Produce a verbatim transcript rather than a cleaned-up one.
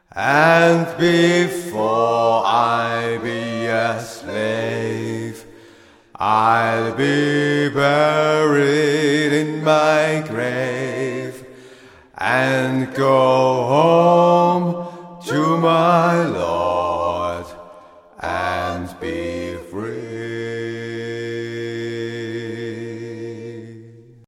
And before I be a slave, I'll be buried in my grave and go home to my Lord.